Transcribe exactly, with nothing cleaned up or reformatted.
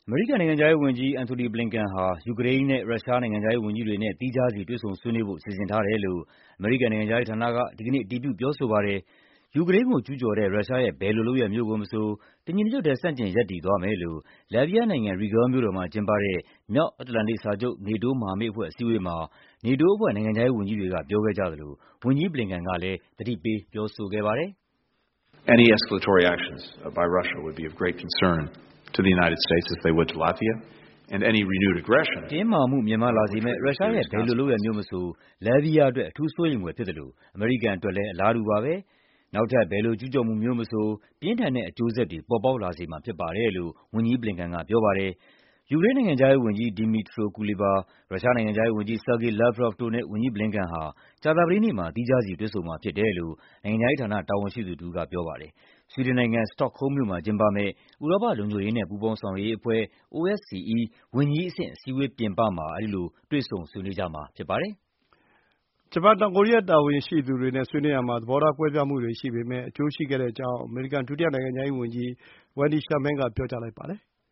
အမေရိကန်နိုင်ငံခြားရေးဝန်ကြီး Antony Blinken ဟာ ယူကရိန်းနဲ့ ရုရှားနိုင်ငံခြားရေးဝန်ကြီးတွေနဲ့ သီးခြားစီ တွေ့ဆုံဆွေးနွေးဖို့ စီစဉ်ထားတယ်လို့ အမေရိကန်နိုင်ငံခြားရေးဌာနက ဒီကနေ့ အတည်ပြုပြောဆိုပါတယ်။ ယူကရိန်းကိုကျူးကျော်တဲ့ ရုရှားရဲ့ ဘယ်လိုလုပ်ရပ်မျိုးကိုမဆို တညီတညွတ်တည်း ဆန့်ကျင်ရပ်တည်သွားမယ်လို့ လတ်ဗီးယားနိုင်ငံ၊ Riga မြို့တော်မှာကျင်းပတဲ့ မြောက်အတ္တလန္တိတ်စာချုပ် NATO မဟာမိတ်အဖွဲ့ အစည်းအဝေးမှာ NATO အဖွဲ့ နိုင်ငံခြားရေးဝန်ကြီးတွေက ပြောခဲ့ကြသလို ဝန်ကြီး Blinken ကလည်း သတိပေးပြောဆိုခဲ့ပါတယ်။ “ တင်းမာမှုမြင့်မားလာစေမယ့် ရုရှားရဲ့ ဘယ်လိုလုပ်ရပ်မျိုးမဆို လတ်ဗီးယားအတွက် အထူးစိုးရိမ်ဖွယ်ဖြစ်သလို အမေရိကန်အတွက်လည်း အလားတူပါပဲ။ နောက်ထပ် ဘယ်လိုကျူးကျော်မှုမျိုးမဆို ပြင်းထန်တဲ့အကျိုးဆက်တွေ ပေါ်ပေါက်လာစေမှာဖြစ်ပါတယ်” လို့ ဝန်ကြီး Blinken ကပြောပါတယ်။ ယူကရိန်းနိုင်ငံခြားရေးဝန်ကြီး Dmytro Kuleba ၊ ရုရှားနိုင်ငံခြားရေးဝန်ကြီး Sergey Lavrov တို့နဲ့ ဝန်ကြီး Blinken ဟာ ကြာသပတေးနေ့မှာ သီးခြားစီ တွေ့ဆုံမှာဖြစ်တယ်လို့ နိုင်ငံခြားရေးဌာန တာဝန်ရှိသူတဦးကပြောပါတယ်။ ဆွီဒင်နိုင်ငံ၊ စတော့ခ်ဟုမ်းမ်မြို့မှာကျင်းပမယ့် ဥရောပ လုံခြုံရေးနဲ့ ပူးပေါင်းဆောင်ရွက်ရေးအဖွဲ့ (အို အက်စ် စီ အီး) ဝန်ကြီးအဆင့် အစည်းအဝေးပြင်ပမှာ အဲဒီလို တွေ့ဆုံဆွေးနွေးကြမှာဖြစ်ပါတယ်။ ဂျပန်၊ တောင်ကိုရီးယား တာဝန်ရှိသူတွေနဲ့ ဆွေးနွေးရာမှာ သဘောထားကွဲပြားမှုတွေရှိပေမယ့် အကျိုးရှိခဲ့ကြောင်း အမေရိကန် ဒုတိယနိုင်ငံခြားရေးဝန်ကြီး Wendy Sherman က ပြောကြားလိုက်ပါတယ်။